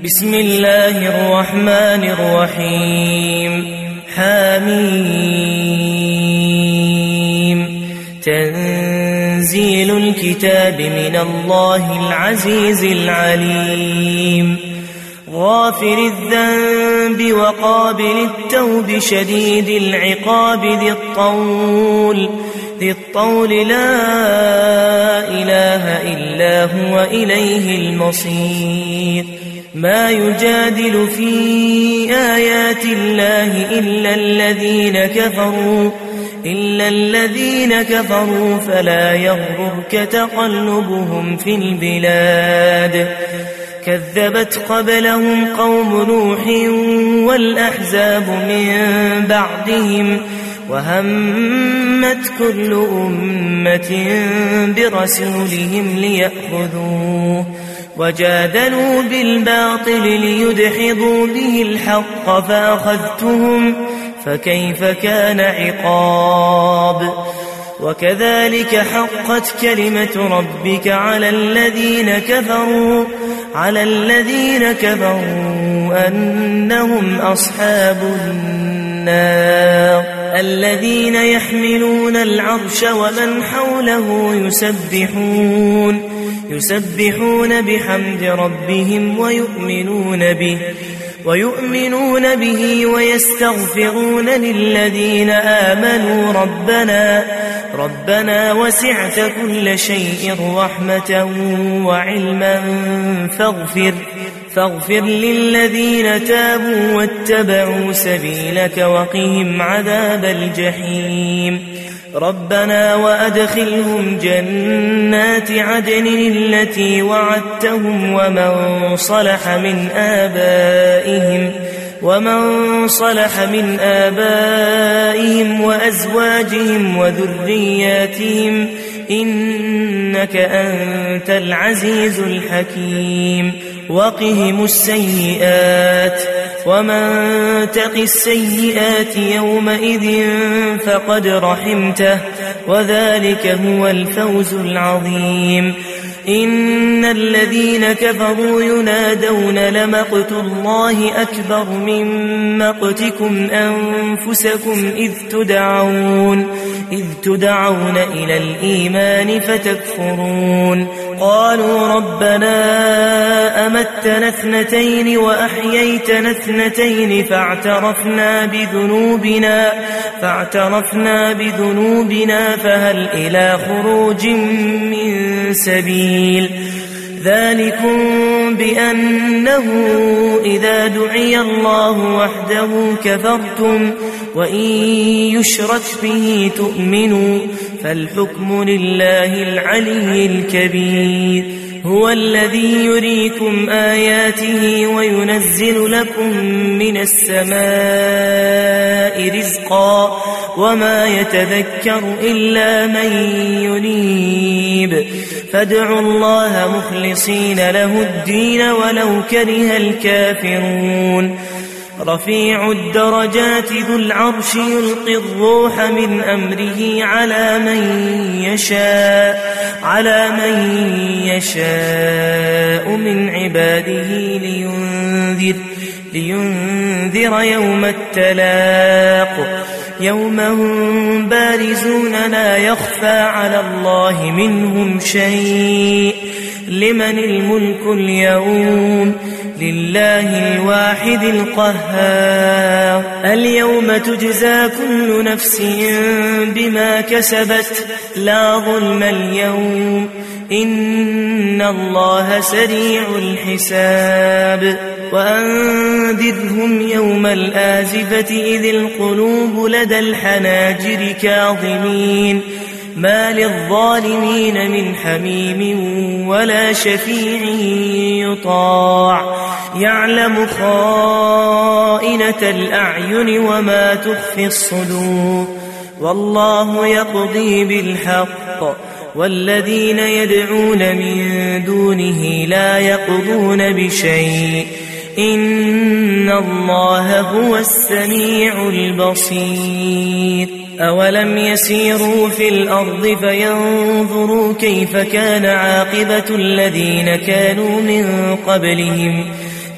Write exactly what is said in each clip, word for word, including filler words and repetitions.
بسم الله الرحمن الرحيم حميم تنزيل الكتاب من الله العزيز العليم غافر الذنب وقابل التوب شديد العقاب ذي الطول ذي الطول لا إله إلا هو إليه المصير ما يجادل في آيات الله إلا الذين كفروا إلا الذين كفروا فلا يغررك تقلبهم في البلاد كذبت قبلهم قوم نوح والأحزاب من بعدهم وهمت كل أمة برسولهم ليأخذوه وجادلوا بالباطل ليدحضوا به الحق فأخذتهم فكيف كان عقاب وكذلك حقت كلمة ربك على الذين كفروا على الذين كفروا أنهم أصحاب النار الذين يحملون العرش ومن حوله يسبحون يسبحون بحمد ربهم ويؤمنون به ويؤمنون به ويستغفرون للذين آمنوا ربنا ربنا وسعت كل شيء رحمة وعلما فاغفر فاغفر للذين تابوا واتبعوا سبيلك وقهم عذاب الجحيم ربنا وأدخلهم جنات عدن التي وعدتهم ومن صلح من آبائهم ومن صلح من آبائهم وأزواجهم وذرياتهم إنك أنت العزيز الحكيم وقهم السيئات ومن تق السيئات يومئذ فقد رحمته وذلك هو الفوز العظيم إن الذين كفروا ينادون لمقت الله أكبر من مقتكم أنفسكم إذ تدعون إذ تدعون إلى الإيمان فتكفرون قالوا ربنا أمتنا اثنتين وأحييتنا اثنتين فاعترفنا بذنوبنا فاعترفنا بذنوبنا فهل إلى خروج من سبيل ذلكم بأنه إذا دعي الله وحده كفرتم وإن يشرك به تؤمنوا فالحكم لله العلي الكبير هو الذي يريكم آياته وينزل لكم من السماء رزقا وما يتذكر إلا من ينيب فادعوا الله مخلصين له الدين ولو كره الكافرون رفيع الدرجات ذو العرش يلقي الروح من أمره على من يشاء على من يشاء من عباده لينذر لينذر يوم التلاق يوم هم بارزون لا يخفى على الله منهم شيء لمن الملك اليوم لله الواحد القهار اليوم تجزى كل نفس بما كسبت لا ظلم اليوم إن الله سريع الحساب وأنذرهم يوم الآزفة إذ القلوب لدى الحناجر كاظمين ما للظالمين من حميم ولا شفيع يطاع يعلم خائنة الأعين وما تخفي الصدور والله يقضي بالحق والذين يدعون من دونه لا يقضون بشيء إن الله هو السميع البصير أولم يسيروا في الأرض فينظروا كيف كان عاقبة الذين كانوا من قبلهم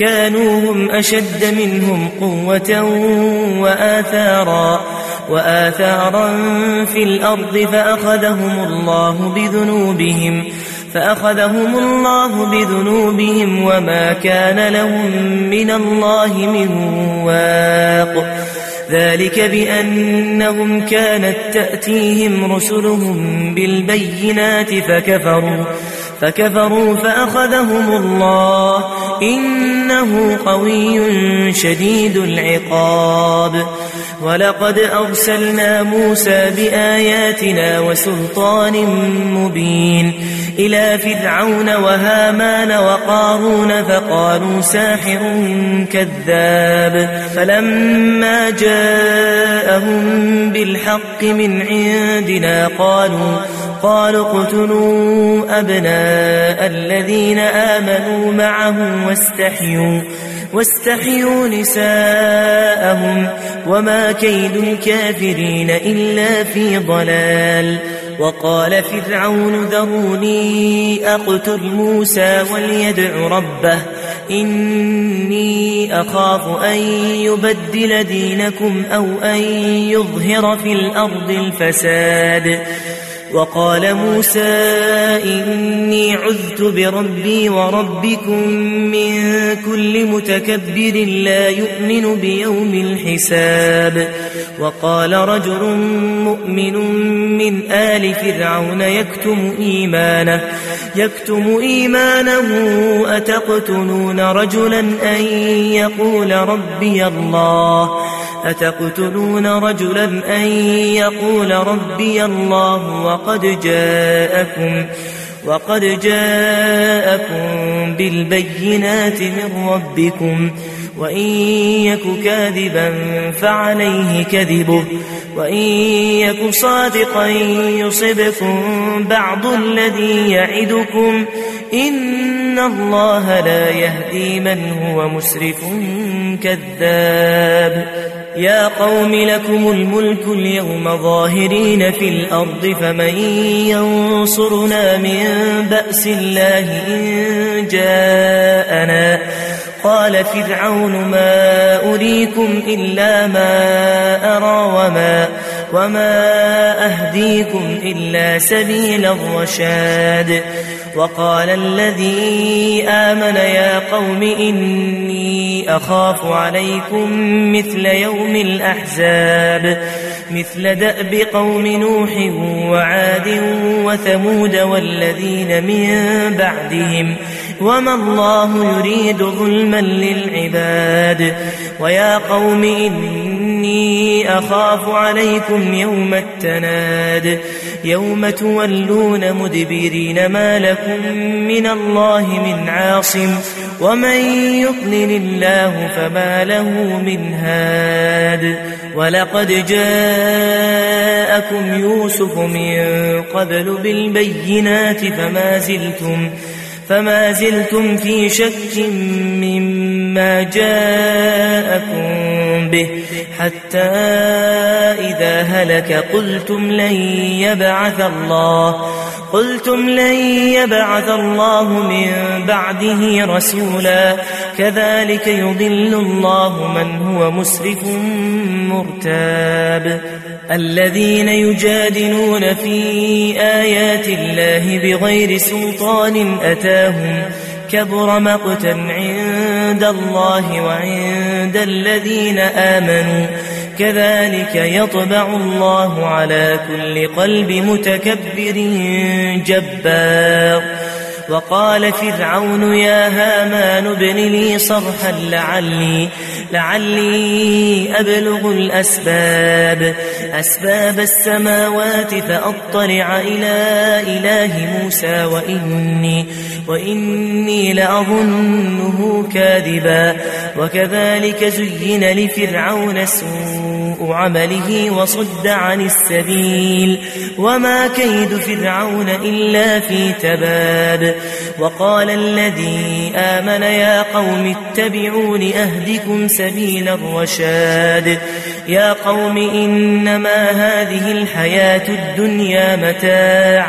كانوا هم أشد منهم قوة وآثارا وآثارا في الأرض فأخذهم الله بذنوبهم فأخذهم الله بذنوبهم وما كان لهم من الله من واق ذلك بأنهم كانت تأتيهم رسلهم بالبينات فكفروا فكفروا فأخذهم الله إنه قوي شديد العقاب ولقد أرسلنا موسى بآياتنا وسلطان مبين إلى فرعون وهامان وقارون فقالوا ساحر كذاب فلما جاءهم بالحق من عندنا قالوا قالوا اقتلوا أبناء الذين آمنوا معه واستحيوا واستحيوا نساءهم وما كيد الكافرين إلا في ضلال وقال فرعون ذروني أقتل موسى وليدع ربه إني أخاف أن يبدل دينكم أو أن يظهر في الأرض الفساد وقال موسى إني عذت بربي وربكم من كل متكبر لا يؤمن بيوم الحساب وقال رجل مؤمن من آل فرعون يكتم إيمانه يكتم إيمانه أتقتلون رجلا أن يقول ربي الله أتقتلون رجلا أن يقول ربي الله وقد جاءكم وقد جاءكم بالبينات من ربكم وإن يك كاذبا فعليه كذبه وإن يك صادقا يصبكم بعض الذي يعدكم إن الله لا يهدي من هو مسرف كذاب يا قوم لكم الملك اليوم ظاهرين في الأرض فمن ينصرنا من بأس الله إن جاءنا قال فرعون ما أريكم إلا ما أرى وما, وما أهديكم إلا سبيل الرشاد وقال الذي آمن يا قوم إني أخاف عليكم مثل يوم الأحزاب مثل دأب قوم نوح وعاد وثمود والذين من بعدهم وما الله يريد ظلما للعباد ويا قوم إني أخاف عليكم يوم التناد يوم تولون مدبرين ما لكم من الله من عاصم ومن يضلل الله فما له من هاد ولقد جاءكم يوسف من قبل بالبينات فما زلتم فما زلتم في شك مما جاءكم به حتى إذا هلك قلتم لن يبعث الله قلتم لن يبعث الله من بعده رسولا كذلك يضل الله من هو مسرف مرتاب الذين يجادلون في آيات الله بغير سلطان أتاهم كبر مقتا عند الله وعند الذين آمنوا كذلك يطبع الله على كل قلب متكبر جبار وقال فرعون يا هامان ابن لي صرحا لعلي لعلي أبلغ الأسباب أسباب السماوات فأطلع إلى إله موسى وإني وإني لأظنه كاذبا وكذلك زين لفرعون سوء عمله وصد عن السبيل وما كيد فرعون إلا في تباب وقال الذي آمن يا قوم اتبعون أهدكم سبيل الرشاد يا قوم إنما هذه الحياة الدنيا متاع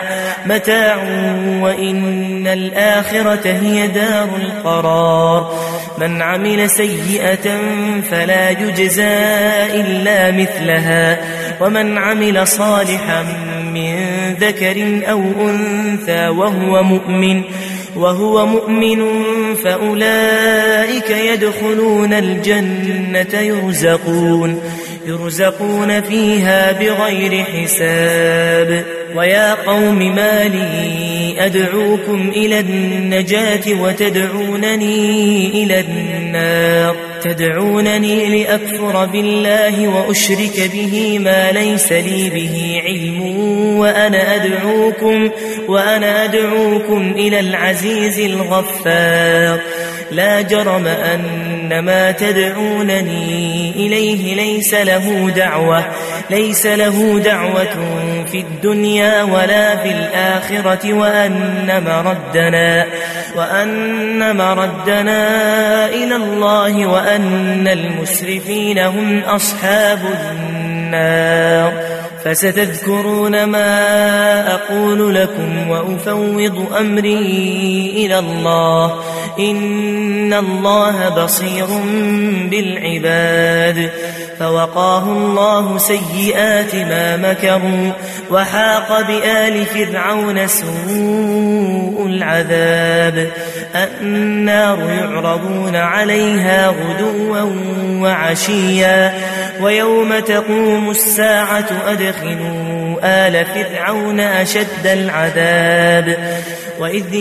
متاع وإن الآخرة هي دار القرار. من عمل سيئة فلا يجزى إلا مثلها ومن عمل صالحا من ذكر أو أنثى وهو مؤمن وهو مؤمن فأولئك يدخلون الجنة يرزقون يرزقون فيها بغير حساب. ويا قوم ما لي أدعوكم إلى النجاة وتدعونني إلى النار تدعونني لأكفر بالله وأشرك به ما ليس لي به علم وأنا أدعوكم وأنا أدعوكم إلى العزيز الغفار. لا جرم أن ما تدعونني إليه ليس له دعوة ليس له دعوة في الدنيا ولا في الآخرة وأن مردنا وأن مردنا إلى الله وأن المسرفين هم أصحاب النار. فستذكرون ما أقول لكم وأفوض أمري إلى الله إن الله بصير بالعباد. فوقاه الله سيئات ما مكروا وحاق بآل فرعون سوء العذاب. النار يعرضون عليها غدوا وعشيا ويوم تقوم الساعة أدخلوا آل فرعون أشد العذاب. وإذ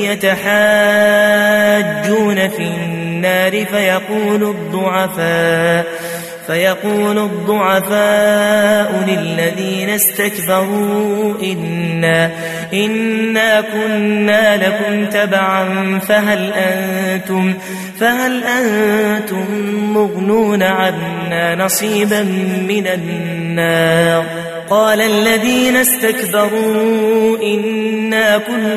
يتحاجون في النار فيقول الضعفاء فيقول الضعفاء للذين استكبروا إنا, إنا كنا لكم تبعا فهل أنتم, فهل أنتم مغنون عنا نصيبا من النار. قال الذين استكبروا إنا كل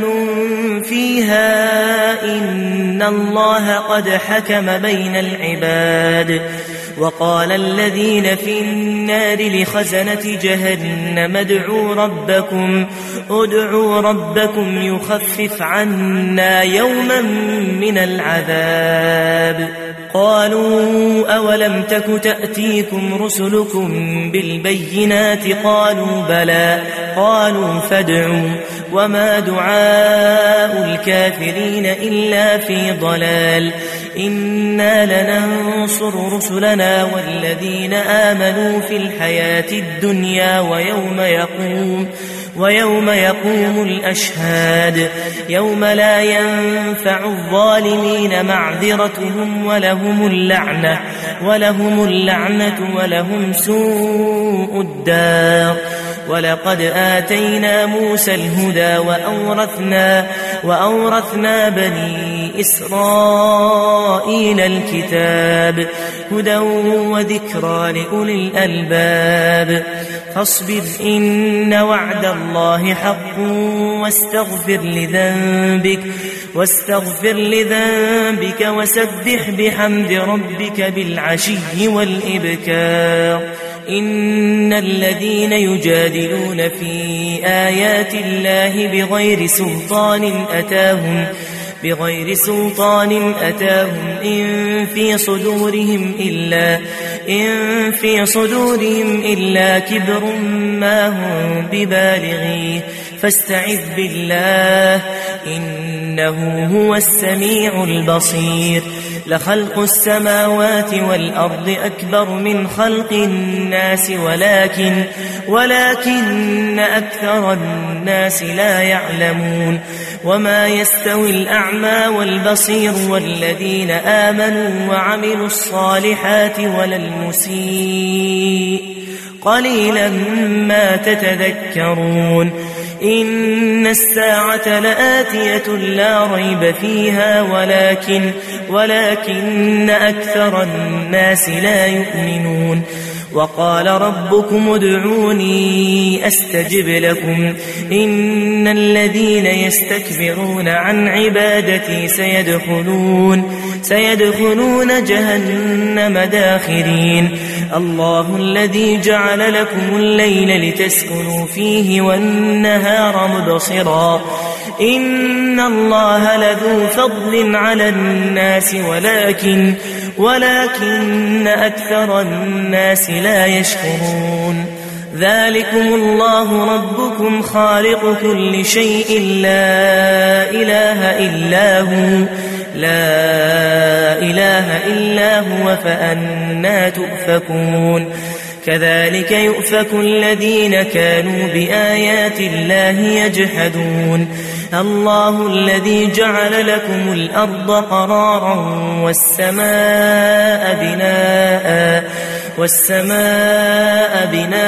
فيها إن الله قد حكم بين العباد. وقال الذين في النار لخزنة جهنم ادعوا ربكم ادعوا ربكم يخفف عنا يوما من العذاب. قالوا أولم تك تأتيكم رسلكم بالبينات قالوا بلى قالوا فادعوا وما دعاء الكافرين إلا في ضلال. إنا لننصر رسلنا والذين آمنوا في الحياة الدنيا ويوم يقوم ويوم يقوم الأشهاد يوم لا ينفع الظالمين معذرتهم ولهم اللعنة ولهم اللعنة ولهم سوء الدار. ولقد آتينا موسى الهدى وأورثنا, وأورثنا بني إسرائيل الكتاب هدى وذكرى لأولي الألباب. فاصبر إن وعد الله حق واستغفر لذنبك واستغفر لذنبك وسبح بحمد ربك بالعشي والإبكار. إن الذين يجادلون في آيات الله بغير سلطان أتاهم بغير سلطان أتاهم إن في صدورهم إلا إن في صدورهم إلا كبر ما هم ببالغيه فاستعذ بالله إنه هو السميع البصير. لخلق السماوات والأرض أكبر من خلق الناس ولكن ولكن أكثر الناس لا يعلمون. وما يستوي الأعمى والبصير والذين آمنوا وعملوا الصالحات ولا المسيء قليلا ما تتذكرون. إن الساعة لآتية لا ريب فيها ولكن ولكن أكثر الناس لا يؤمنون. وقال ربكم ادعوني أستجب لكم إن الذين يستكبرون عن عبادتي سيدخلون سيدخلون جهنم داخرين الله الذي جعل لكم الليل لتسكنوا فيه والنهار مبصرا إن الله لذو فضل على الناس ولكن ولكن أكثر الناس لا يشكرون ذلكم الله ربكم خالق كل شيء لا إله إلا هو لا إله إلا هو فأنى تؤفكون كذلك يؤفك الذين كانوا بآيات الله يجحدون الله الذي جعل لكم الأرض قرارا والسماء بناء والسماء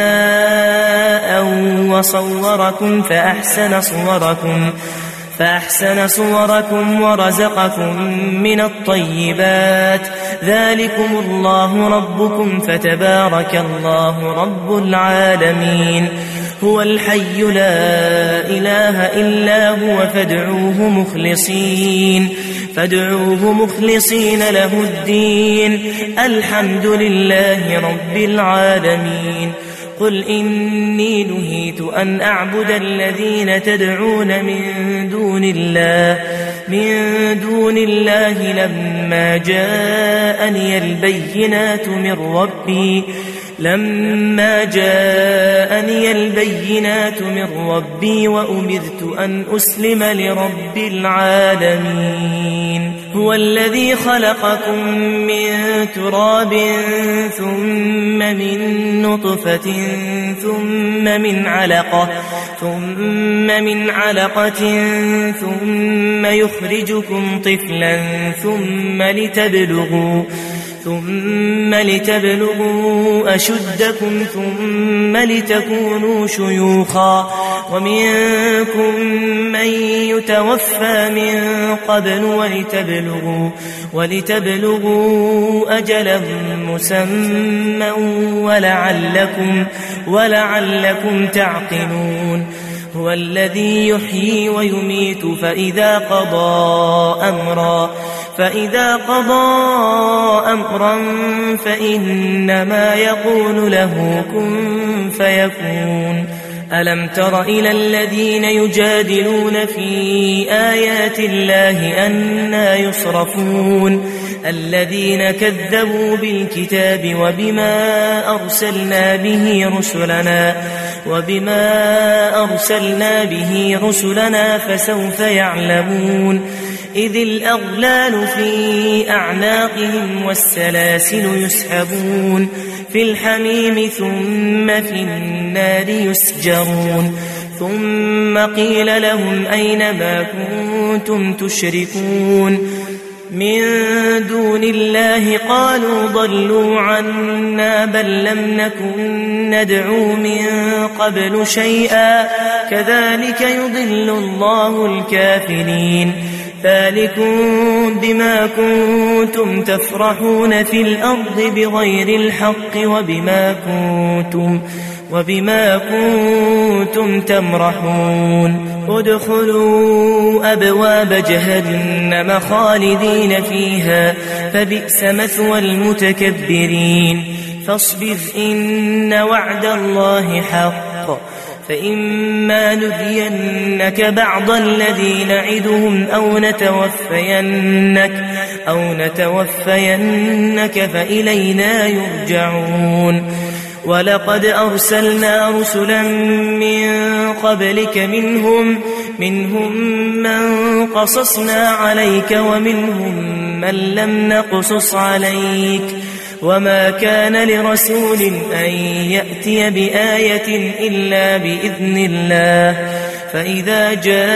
بناء وصوركم فأحسن صوركم فأحسن صوركم ورزقكم من الطيبات ذلكم الله ربكم فتبارك الله رب العالمين هو الحي لا إله إلا هو فادعوه مخلصين فادعوه مخلصين له الدين الحمد لله رب العالمين قل إني نهيت أن أعبد الذين تدعون من دون الله من دون الله لما جاءني البينات من ربي لما جاءني البينات من ربي وأمرت أن أسلم لرب العالمين هو الذي خلقكم من تراب ثم من نطفة ثم من علقة ثم من علقة ثم يخرجكم طفلا ثم لتبلغوا ثم لتبلغوا أشدكم ثم لتكونوا شيوخا ومنكم من يتوفى من قبل ولتبلغوا, ولتبلغوا أجلا مسمى ولعلكم, ولعلكم تعقلون هو الذي يحيي ويميت فإذا قضى أمرا فإذا قضى أمرا فإنما يقول له كن فيكون ألم تر إلى الذين يجادلون في آيات الله أنى يصرفون الذين كذبوا بالكتاب وبما أرسلنا به رسلنا وبما أرسلنا به رسلنا فسوف يعلمون إذ الأغلال في أعناقهم والسلاسل يسحبون في الحميم ثم في النار يسجرون ثم قيل لهم أين ما كنتم تشركون من دون الله قالوا ضلوا عنا بل لم نكن ندعو من قبل شيئا كذلك يضل الله الكافرين ذلكم بما كنتم تفرحون في الأرض بغير الحق وبما كنتم وبما كنتم تمرحون ادخلوا أبواب جهنم خالدين فيها فبئس مثوى المتكبرين فاصبر إن وعد الله حق فإما نرينك بعض الذي نعدهم أو نتوفينك, أو نتوفينك فإلينا يرجعون ولقد أرسلنا رسلا من قبلك منهم, منهم من قصصنا عليك ومنهم من لم نقصص عليك وما كان لرسول أن يأتي بآية إلا بإذن الله فإذا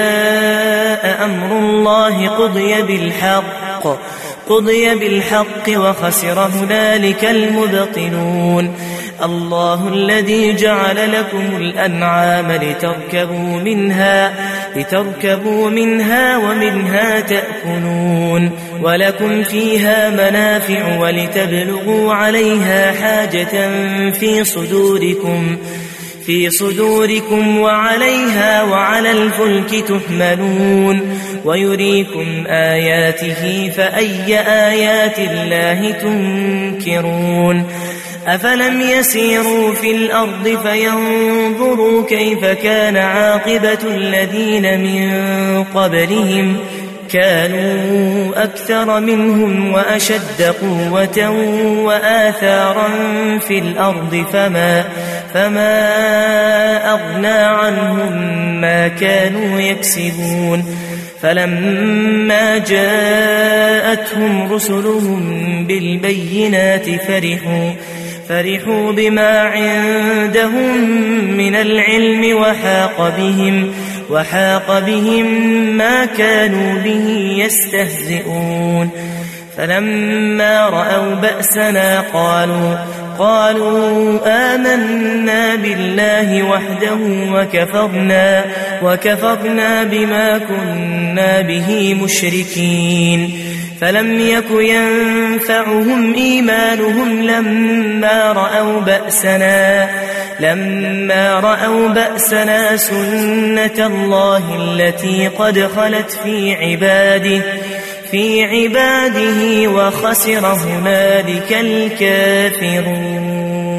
جاء أمر الله قضي بالحق قضي بالحق وخسر هنالك المبطلون الله الذي جعل لكم الأنعام لتركبوا منها, لتركبوا منها ومنها تأكلون ولكم فيها منافع ولتبلغوا عليها حاجة في صدوركم في صدوركم وعليها وعلى الفلك تحملون ويريكم آياته فأي آيات الله تنكرون أفلم يسيروا في الأرض فينظروا كيف كان عاقبة الذين من قبلهم كانوا أكثر منهم وأشد قوة وآثارا في الأرض فما, فما أغنى عنهم ما كانوا يكسبون فلما جاءتهم رسلهم بالبينات فرحوا فرحوا بما عندهم من العلم وحاق بهم وحاق بهم ما كانوا به يستهزئون فلما رأوا بأسنا قالوا قالوا آمنا بالله وحده وكفرنا وكفرنا بما كنا به مشركين فلم يك ينفعهم إيمانهم لما رأوا بأسنا لما رأوا بأسنا سنة الله التي قد خلت في عباده في عباده وخسر هنالك الكافرون.